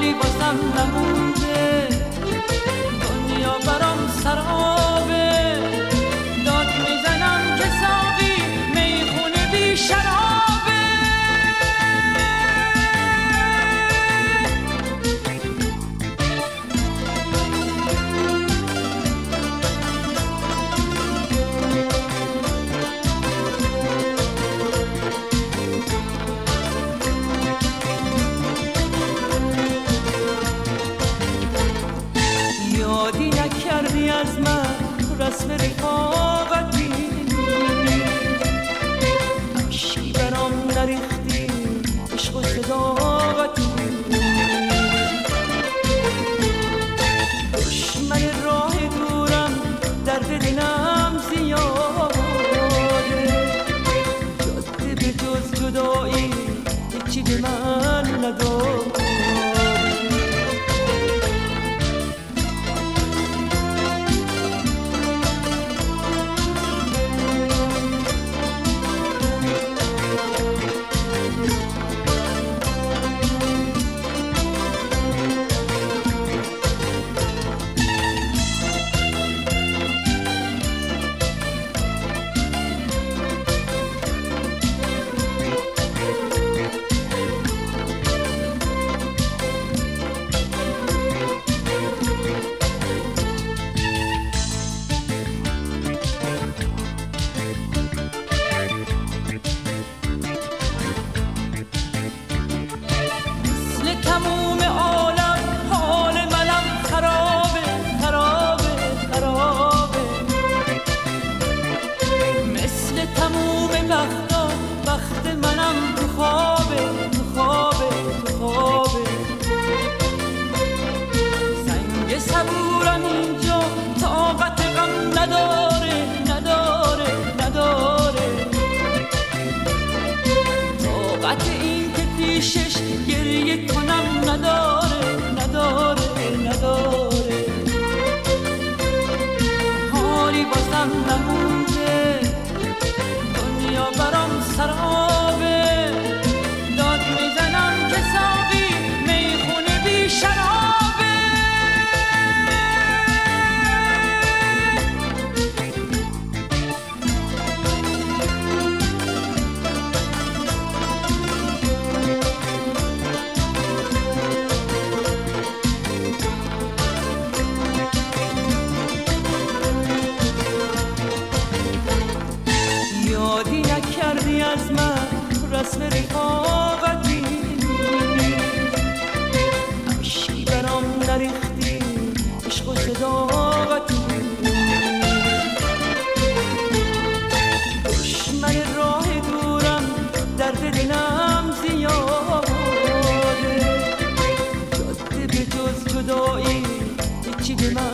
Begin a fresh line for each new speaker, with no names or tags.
حالی بازم نمونده، دنیا برام سرابه، داد میزنم که ساقی میخونه بی شرابه. یادی نکردی از من رسم رفاقتی، اشکی برام نریختی عشق و صداقتی، دشمن راه دورم درد دلم زیاده، جاده به جز جدایی هیچی به من نداد. تموم عالم حال منم خرابه خرابه خرابه، مثل تموم وقتا وقت منم تو خوابه تو خوابه تو خوابه، سنگ صبورم اینجا طاقت غم نداره نداره نداره، طاقت این که پیشش گریه کنم نداره نداره نداره. حالی بازم نمونده، دنیا برام سرابه، داد میزنم که ساقی میخونه بی شرابه. یادی نکردی از من رسم رفاقتی، اشکی برام نریختی عشق و صداقتی، دشمن راه دورم درد دلم زیاده، جاده به جز جدایی هیچی به من